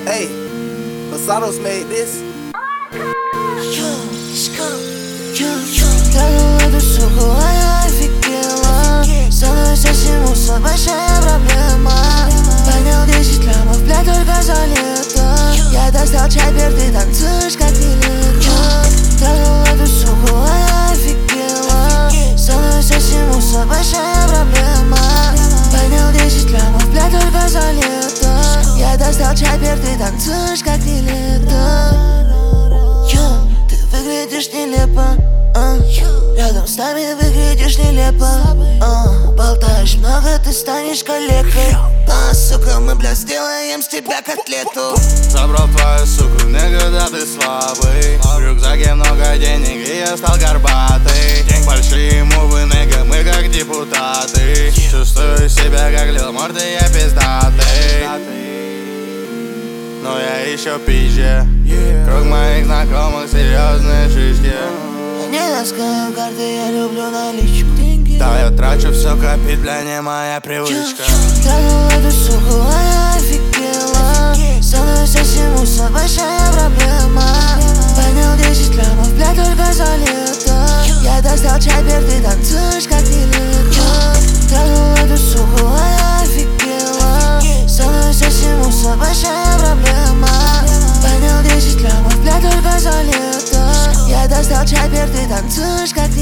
Hey, Basados made this. Тянул эту суку, а я офигела. Со мной совсем усо, большая проблема. Поднял 10 лямов, блядь, только за лето. Я достал чайбер, ты танцуешь как Нилетто. Тянул эту суку, а я офигела. Со мной совсем усо, большая проблема. Поднял 10 лямов, блядь, только за лето. Я достал чайбер, ты танцуешь как Нилетто. Ты выглядишь нелепо, рядом с нами выглядишь нелепо, болтаешь много, ты станешь калекой. Сука, мы, бля, сделаем с тебя котлету. Забрал твою суку, когда ты слабый. В рюкзаке много денег, и я стал горбатый. День большие мувы, нега, мы как депутаты. Чувствую себя как Лил Морти, я пиздатый. Но я еще пизже. Круг моих знакомых серьезные шишки. Не таскаю карты, я люблю наличку. Да, я трачу все, копить, бля, не моя привычка. Тянул эту суку, а я офигела. Со мной совсем усо, большая проблема. Поднял 10 лямов, бля, только за лето. Я достал чайбер, ты танцуешь как Нилетто. Тянул эту суку, а я офигела. Со мной совсем усо, большая проблема. Поднял 10 лямов, бля, только за лето. Я достал чайбер, ты танцуешь как Нилетто.